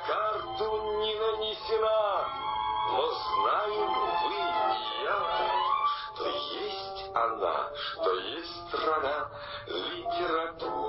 карту не нанесена, но знаем вы и я, что есть она, что есть страна, литература.